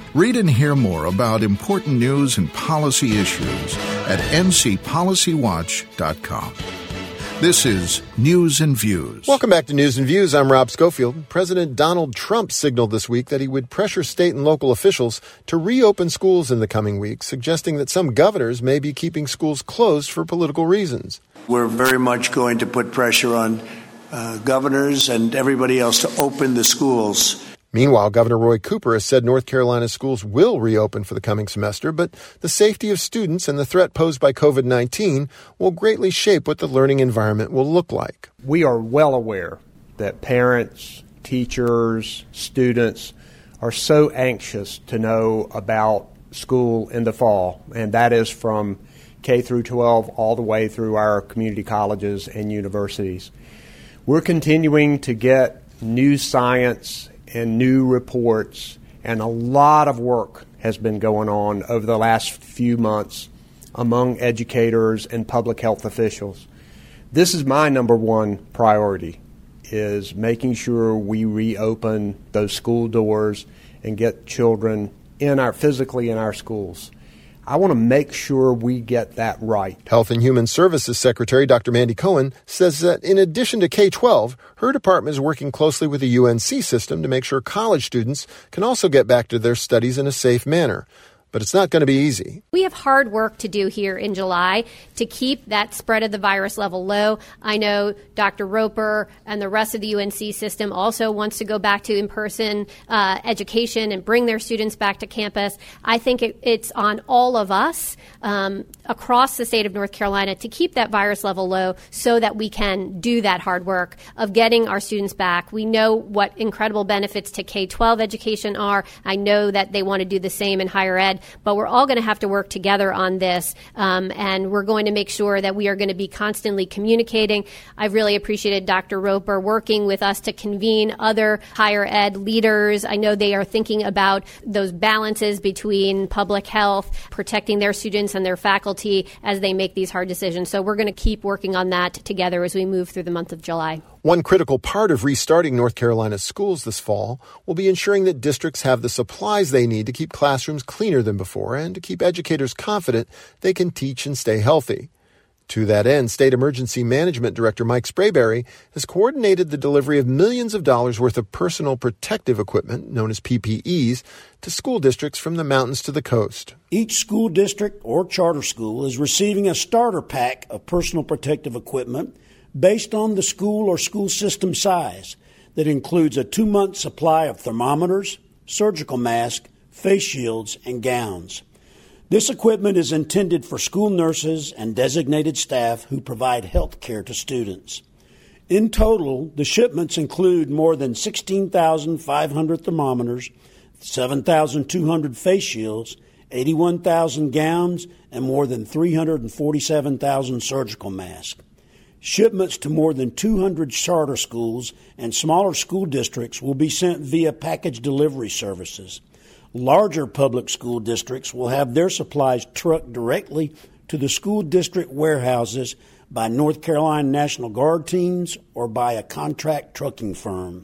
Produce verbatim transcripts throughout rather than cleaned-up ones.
Read and hear more about important news and policy issues at n c policy watch dot com. This is News and Views. Welcome back to News and Views. I'm Rob Schofield. President Donald Trump signaled this week that he would pressure state and local officials to reopen schools in the coming weeks, suggesting that some governors may be keeping schools closed for political reasons. We're very much going to put pressure on uh, governors and everybody else to open the schools. Meanwhile, Governor Roy Cooper has said North Carolina's schools will reopen for the coming semester, but the safety of students and the threat posed by covid nineteen will greatly shape what the learning environment will look like. We are well aware that parents, teachers, students are so anxious to know about school in the fall, and that is from K through twelve all the way through our community colleges and universities. We're continuing to get new science and new reports, and a lot of work has been going on over the last few months among educators and public health officials. This is my number one priority, is making sure we reopen those school doors and get children in our physically in our schools. I want to make sure we get that right. Health and Human Services Secretary Doctor Mandy Cohen says that in addition to K twelve, her department is working closely with the U N C system to make sure college students can also get back to their studies in a safe manner. But it's not going to be easy. We have hard work to do here in July to keep that spread of the virus level low. I know Doctor Roper and the rest of the U N C system also wants to go back to in-person uh, education and bring their students back to campus. I think it, it's on all of us um, across the state of North Carolina to keep that virus level low so that we can do that hard work of getting our students back. We know what incredible benefits to K twelve education are. I know that they want to do the same in higher ed. But we're all going to have to work together on this, um, and we're going to make sure that we are going to be constantly communicating. I've really appreciated Doctor Roper working with us to convene other higher ed leaders. I know they are thinking about those balances between public health, protecting their students and their faculty as they make these hard decisions. So we're going to keep working on that together as we move through the month of July. One critical part of restarting North Carolina's schools this fall will be ensuring that districts have the supplies they need to keep classrooms cleaner than before and to keep educators confident they can teach and stay healthy. To that end, State Emergency Management Director Mike Sprayberry has coordinated the delivery of millions of dollars worth of personal protective equipment, known as P P Es, to school districts from the mountains to the coast. Each school district or charter school is receiving a starter pack of personal protective equipment based on the school or school system size that includes a two-month supply of thermometers, surgical masks, face shields, and gowns. This equipment is intended for school nurses and designated staff who provide health care to students. In total, the shipments include more than sixteen thousand five hundred thermometers, seven thousand two hundred face shields, eighty-one thousand gowns, and more than three hundred forty-seven thousand surgical masks. Shipments to more than two hundred charter schools and smaller school districts will be sent via package delivery services. Larger public school districts will have their supplies trucked directly to the school district warehouses by North Carolina National Guard teams or by a contract trucking firm.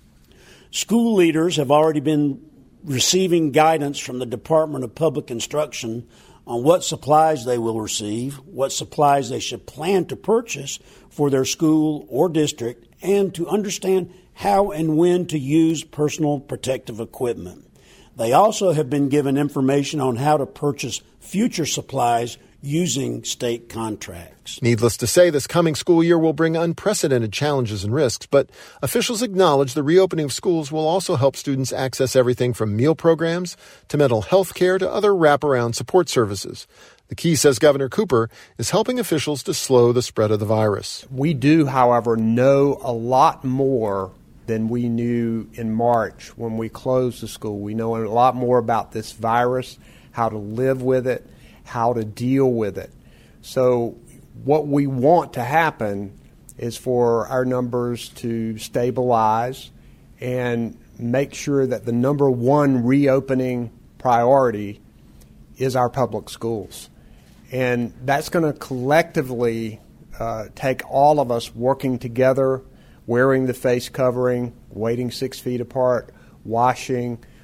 School leaders have already been receiving guidance from the Department of Public Instruction on what supplies they will receive, what supplies they should plan to purchase for their school or district, and to understand how and when to use personal protective equipment. They also have been given information on how to purchase future supplies using state contracts. Needless to say, this coming school year will bring unprecedented challenges and risks, but officials acknowledge the reopening of schools will also help students access everything from meal programs to mental health care to other wraparound support services. The key, says Governor Cooper, is helping officials to slow the spread of the virus. We do, however, know a lot more than we knew in March when we closed the school. We know a lot more about this virus, how to live with it, how to deal with it. So what we want to happen is for our numbers to stabilize and make sure that the number one reopening priority is our public schools. And that's going to collectively uh, take all of us working together, wearing the face covering, waiting six feet apart, washing,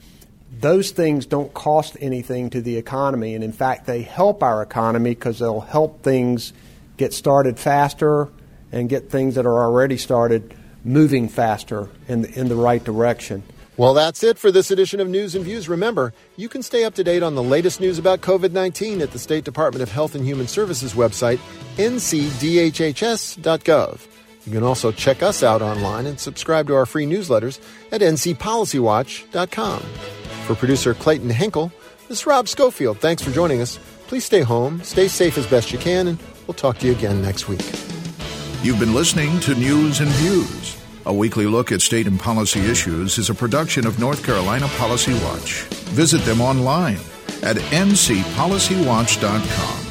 those things don't cost anything to the economy, and in fact, they help our economy because they'll help things get started faster and get things that are already started moving faster in the, in the right direction. Well, that's it for this edition of News and Views. Remember, you can stay up to date on the latest news about covid nineteen at the State Department of Health and Human Services website, n c d h h s dot gov. You can also check us out online and subscribe to our free newsletters at n c policy watch dot com. For producer Clayton Henkel, this is Rob Schofield. Thanks for joining us. Please stay home, stay safe as best you can, and we'll talk to you again next week. You've been listening to News and Views. A weekly look at state and policy issues is a production of North Carolina Policy Watch. Visit them online at n c policy watch dot com.